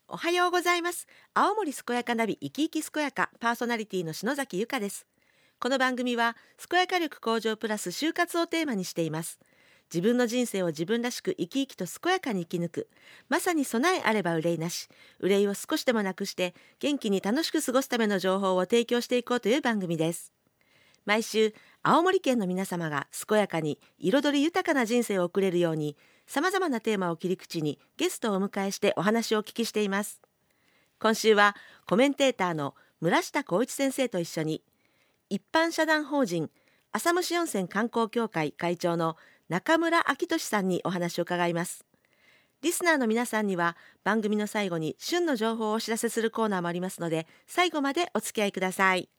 おはようございます。青森健やかナビ生き生き健やかパーソナリティの篠崎由香です。この番組は健やか力向上プラス就活をテーマにしています。自分の人生を自分らしく生き生きと健やかに生き抜く、まさに備えあれば憂いなし、憂いを少しでもなくして元気に楽しく過ごすための情報を提供していこうという番組です。毎週青森県の皆様が健やかに彩り豊かな人生を送れるように、さまざまなテーマを切り口にゲストをお迎えしてお話をお聞きしています。今週はコメンテーターの村下孝一先生と一緒に、一般社団法人浅虫温泉観光協会会長の中村明俊さんにお話を伺います。リスナーの皆さんには番組の最後に旬の情報をお知らせするコーナーもありますので、最後までお付き合いください。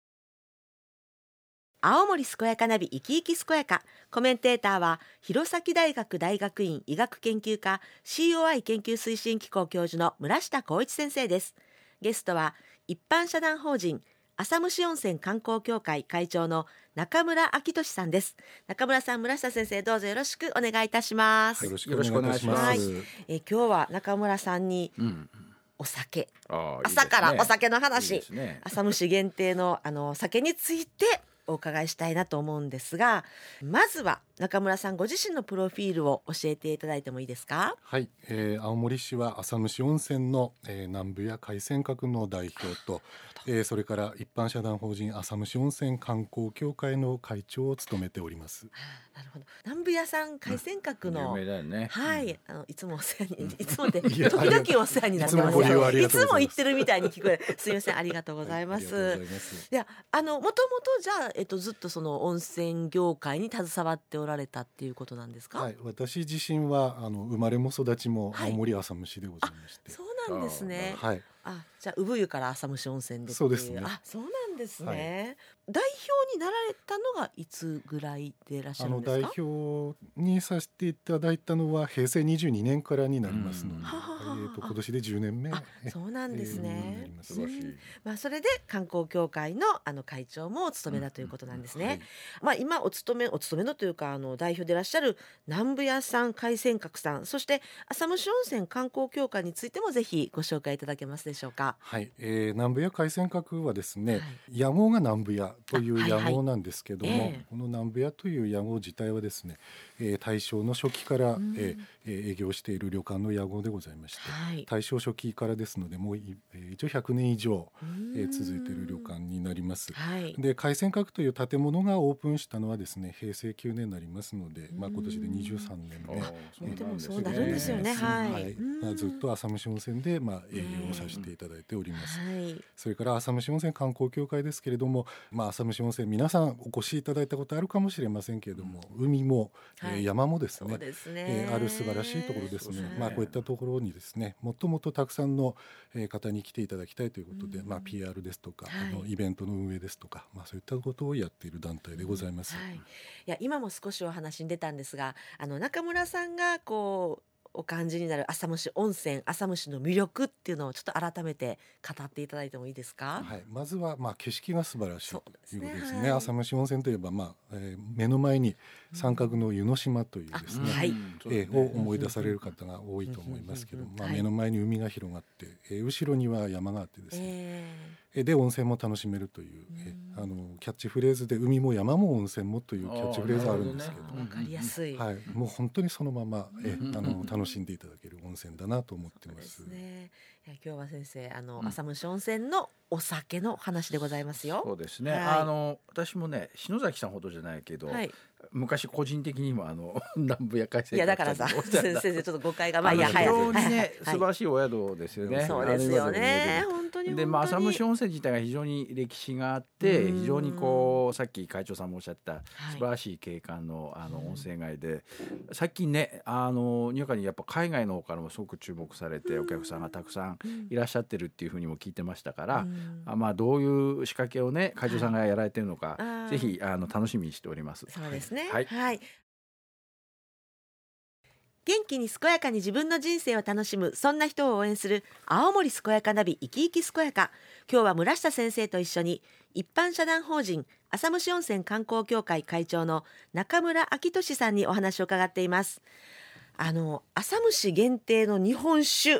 青森健やかナビ生き生き健やか、コメンテーターは弘前大学大学院医学研究科 COI 研究推進機構教授の村下孝一先生です。ゲストは一般社団法人浅虫温泉観光協会会長の中村明俊さんです。中村さん、村下先生、どうぞよろしくお願いいたします。 よろしくお願いします。 はい、今日は中村さんに、お酒、朝からお酒の話、いいですね、浅虫限定のお酒についてお伺いしたいなと思うんですが、まずは中村さんご自身のプロフィールを教えていただいてもいいですか？ はい、青森市は浅虫温泉の、南部や海鮮閣の代表と、それから一般社団法人浅虫温泉観光協会の会長を務めております。 なるほど。南部屋さん海鮮閣の、 有名だよね。 はい、いつもお世話に、いつもで時々お世話になってます。いつも言ってるみたいに聞こえる。すみません、ありがとうございます。いや、もともとじゃあ、ずっとその温泉業界に携わっておられたっていうことなんですか？ はい、私自身は生まれも育ちも青森浅虫でございまして、 そうなんですね。 はい、 じゃあ産湯から浅虫温泉でっていう。 そうですね。 そうなんですね。代表になられたのがいつぐらいでいらっしゃるんですか？ 代表にさせていただいたのは平成22年からになりますので、今年で10年目。 そうなんですね。 素晴らしい。 それで観光協会の会長もお務めだということなんですね。今お務めのというか代表でいらっしゃる南部屋さん、海鮮閣さん、そして浅虫温泉観光協会についてもぜひご紹介いただけますでしょうか？ はい、南部屋海鮮閣はですね、屋号が南部屋という屋号なんですけども、この南部屋という屋号自体はですね、大正の初期から、営業している旅館の屋号でございまして、大正初期からですのでもう一応100年以上、続いている旅館になります。で、海鮮閣という建物がオープンしたのはですね平成9年になりますので、今年で23年目。 でもそうなるんですよね。 ずっと浅虫温泉で、営業をさせていただいております。それから浅虫温泉観光協会ですけれども、浅虫温泉皆さんお越しいただいたことあるかもしれませんけれども、海も、山もですね、ある素晴らしいところですね。こういったところにですね、もっともっとたくさんの方に来ていただきたいということで、PR ですとか、イベントの運営ですとか、そういったことをやっている団体でございます。 いや、今も少しお話に出たんですが、中村さんがお感じになる浅虫温泉、浅虫の魅力っていうのをちょっと改めて語っていただいてもいいですか？ まずは景色が素晴らしいということですね。浅虫温泉といえば、目の前に三角の湯の島というですね、を思い出される方が多いと思いますけど、目の前に海が広がって、後ろには山があってですね、で温泉も楽しめるという、キャッチフレーズで海も山も温泉もというキャッチフレーズがあるんですけど、 わかりやすい。 もう本当にそのまま、楽しんでいただける温泉だなと思ってます。 今日は先生、浅虫温泉のお酒の話でございますよ。 そうですね。私もね、篠崎さんほどじゃないけど、昔個人的にも南部屋海鮮閣、 いやだからさ先生ちょっと誤解が非常にね、素晴らしいお宿ですよね。 そうですよね、本当に。 で、浅虫温泉自体が非常に歴史があって、非常にさっき会長さんもおっしゃった素晴らしい景観の温泉街で、最近ね、にわかにやっぱ海外の方からもすごく注目されて、お客さんがたくさんいらっしゃってるっていうふうにも聞いてましたから、どういう仕掛けをね会長さんがやられてるのか、ぜひ楽しみにしております。 そうですね。元気に健やかに自分の人生を楽しむ、そんな人を応援する青森健やかナビ生き生き健やか。今日は村下先生と一緒に一般社団法人浅虫温泉観光協会会長の中村明俊さんにお話を伺っています。浅虫限定の日本酒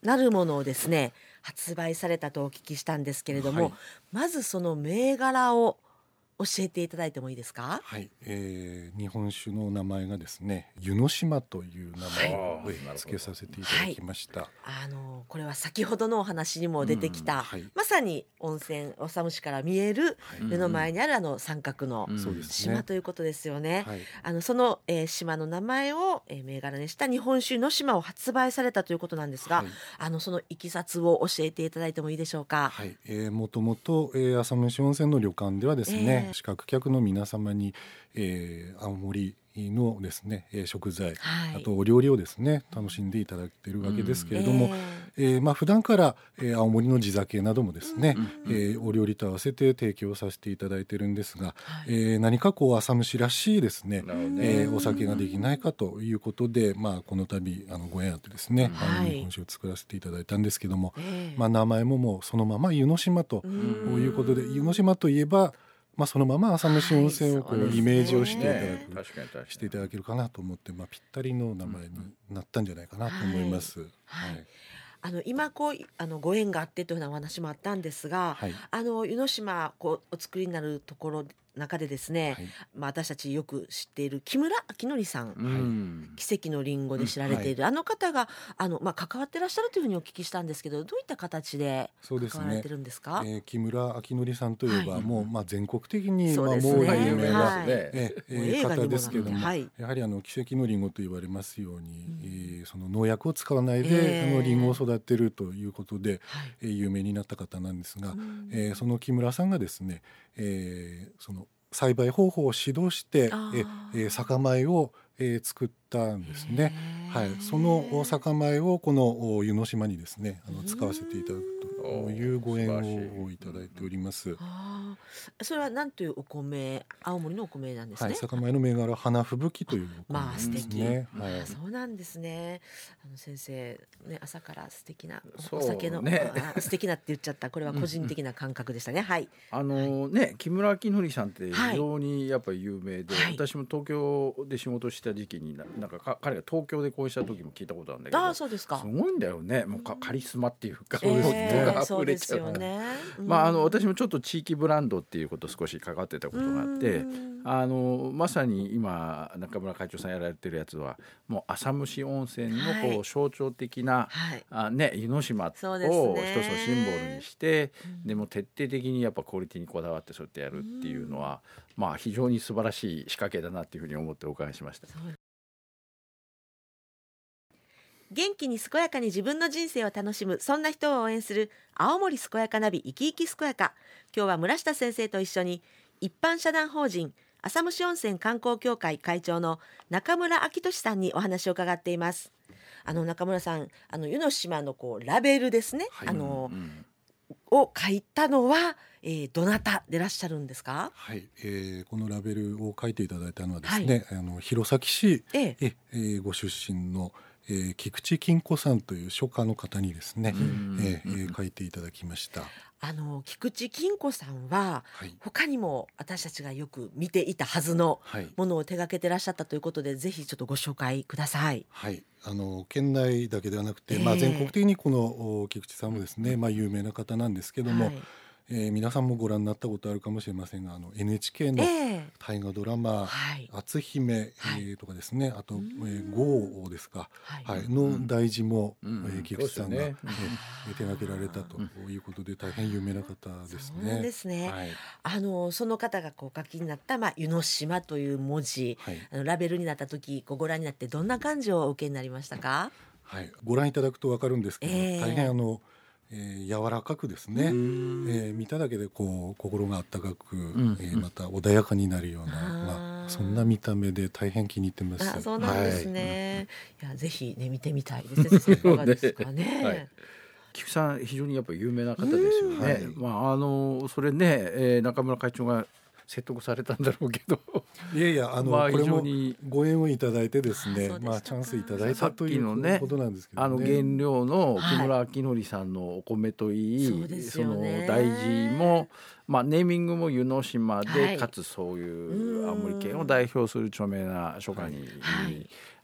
なるものをですね発売されたとお聞きしたんですけれども、まずその銘柄を教えていただいてもいいですか？ はい、日本酒の名前がですね湯の島という名前を付けさせていただきました。 これは先ほどのお話にも出てきた、まさに温泉おさむしから見える湯の前にある三角の島ということですよね。その、島の名前を、銘柄にした日本酒の島を発売されたということなんですが、そのいきさつを教えていただいてもいいでしょうか？ もともと浅虫温泉の旅館ではですね、宿泊客の皆様に、青森のですね食材、あとお料理をですね楽しんでいただいているわけですけれども、普段から、青森の地酒などもですね、お料理と合わせて提供させていただいているんですが、何かこう浅虫らしいですね、お酒ができないかということで、この度ご縁あってですね、日本酒を作らせていただいたんですけども、名前ももうそのまま湯の島ということで、湯の島といえばそのまま浅虫温泉をこうイメージをしてしていただけるかなと思って、ぴったりの名前になったんじゃないかなと思います。 今こうご縁があってというようなお話もあったんですが、湯の島こうお作りになるところ中でですね、私たちよく知っている木村明則さん、奇跡のリンゴで知られている、あの方が関わってらっしゃるというふうにお聞きしたんですけど、どういった形で関わられてるんですか？ 木村明則さんといえば、もう全国的にもう有名な方ですけども、やはり奇跡のリンゴと言われますように、その農薬を使わないでリンゴを育てるということで、有名になった方なんですが、その木村さんがですね、その栽培方法を指導して酒米を作ったんですね。その酒米をこの湯の島にですね使わせていただくというご縁をいただいております。 それは何というお米、青森のお米なんですね。 酒米の銘柄花吹雪というお米ですね。 そうなんですね。先生ね、朝から素敵なお酒の、素敵なって言っちゃった。これは個人的な感覚でしたね。 木村明則さんって非常にやっぱり有名で、私も東京で仕事した時期になんか彼が東京で講演した時も聞いたことあるんだけど、 そうですか。 すごいんだよね。もうカリスマっていうか、 そうですよね。 私もちょっと地域ブランドっていうことを少し関わってたことがあって、まさに今中村会長さんやられてるやつはもう浅虫温泉のこう象徴的な、湯の島を一つのシンボルにして、でも徹底的にやっぱクオリティにこだわってそうやってやるっていうのは、非常に素晴らしい仕掛けだなっていうふうに思ってお伺いしました。 元気に健やかに自分の人生を楽しむ、そんな人を応援する青森健やかナビ生き生き健やか。今日は村下先生と一緒に一般社団法人浅虫温泉観光協会会長の中村明俊さんにお話を伺っています。中村さん、湯の島のこうラベルですね、を書いたのは、どなたでいらっしゃるんですか？ このラベルを書いていただいたのはですね、弘前市、ご出身の菊池金子さんという書家の方にですね、書いていただきました。 菊池金子さんは、他にも私たちがよく見ていたはずのものを手掛けてらっしゃったということで、ぜひちょっとご紹介ください。 県内だけではなくて、全国的にこの菊池さんもですね、有名な方なんですけども、皆さんもご覧になったことあるかもしれませんが、NHK の大河ドラマ「篤姫」とかですね、あと「豪王」ですか、の題字も菊池さんが手掛けられたということで、大変有名な方ですね。 そうなんですね。その方がこう書きになった湯の島という文字、ラベルになった時ご覧になってどんな感じをお受けになりましたか？ ご覧いただくと分かるんですけど、大変柔らかくですね、見ただけでこう心が温かく、また穏やかになるような、そんな見た目で大変気に入ってます。 そうなんですね。いやぜひね見てみたいです。いかがですかね。 菊さん非常にやっぱ有名な方ですよね。それね、中村会長が説得されたんだろうけど、これもご縁をいただいてですね、チャンスいただいたということなんですけどね。原料の木村明則さんのお米といい、その題字も、ネーミングも湯の島で、かつそういう青森県を代表する著名な書家に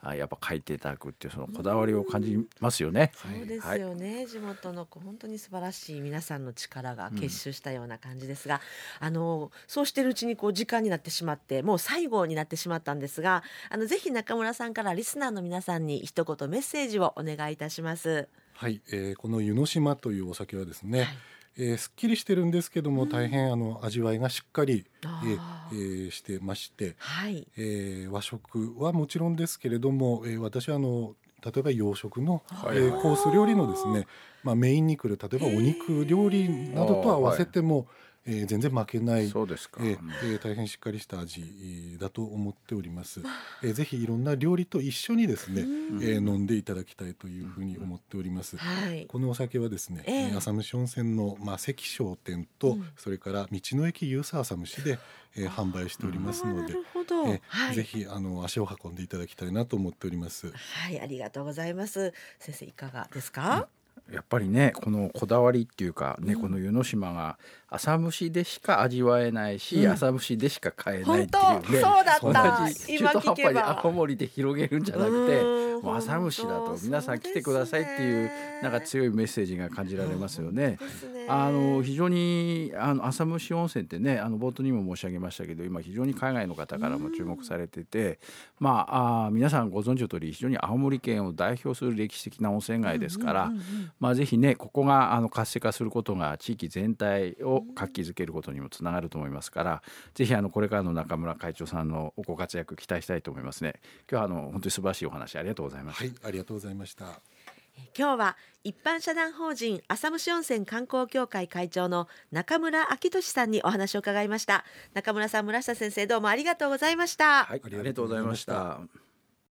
やっぱ書いていただくっていうそのこだわりを感じますよね。 そうですよね、地元の本当に素晴らしい皆さんの力が結集したような感じですが、そうしてるうちに時間になってしまってもう最後になってしまったんですが、ぜひ中村さんからリスナーの皆さんに一言メッセージをお願いいたします。 はい、この湯の島というお酒はですね、すっきりしてるんですけども、大変味わいがしっかり、してまして、和食はもちろんですけれども、私は例えば洋食の、コース料理のですね、メインに来る例えばお肉料理などと合わせても、全然負けない、 そうですか、 大変しっかりした味だと思っております。ぜひいろんな料理と一緒にですね、飲んでいただきたいというふうに思っております。このお酒はですね、浅虫温泉の、関商店と、それから道の駅ユース浅虫で、販売しておりますので、ぜひ足を運んでいただきたいなと思っております。 はい、ありがとうございます。先生いかがですか？ やっぱりねこのこだわりっていうかね、この湯の島が浅虫でしか味わえないし、浅虫でしか買えないっていうね、 そうだった。 今聞けば青森で広げるんじゃなくて、もう浅虫だと皆さん来てくださいっていうなんか強いメッセージが感じられますよね。非常に浅虫温泉ってね冒頭にも申し上げましたけど、今非常に海外の方からも注目されてて、皆さんご存知の通り非常に青森県を代表する歴史的な温泉街ですから、ぜひねここが活性化することが地域全体を活気づけることにもつながると思いますから、ぜひこれからの中村会長さんのご活躍期待したいと思いますね。今日は本当に素晴らしいお話ありがとうございました。 はい、ありがとうございました。 今日は一般社団法人浅虫温泉観光協会会長の中村明俊さんにお話を伺いました。中村さん、村下先生、どうもありがとうございました。 はい、ありがとうございました。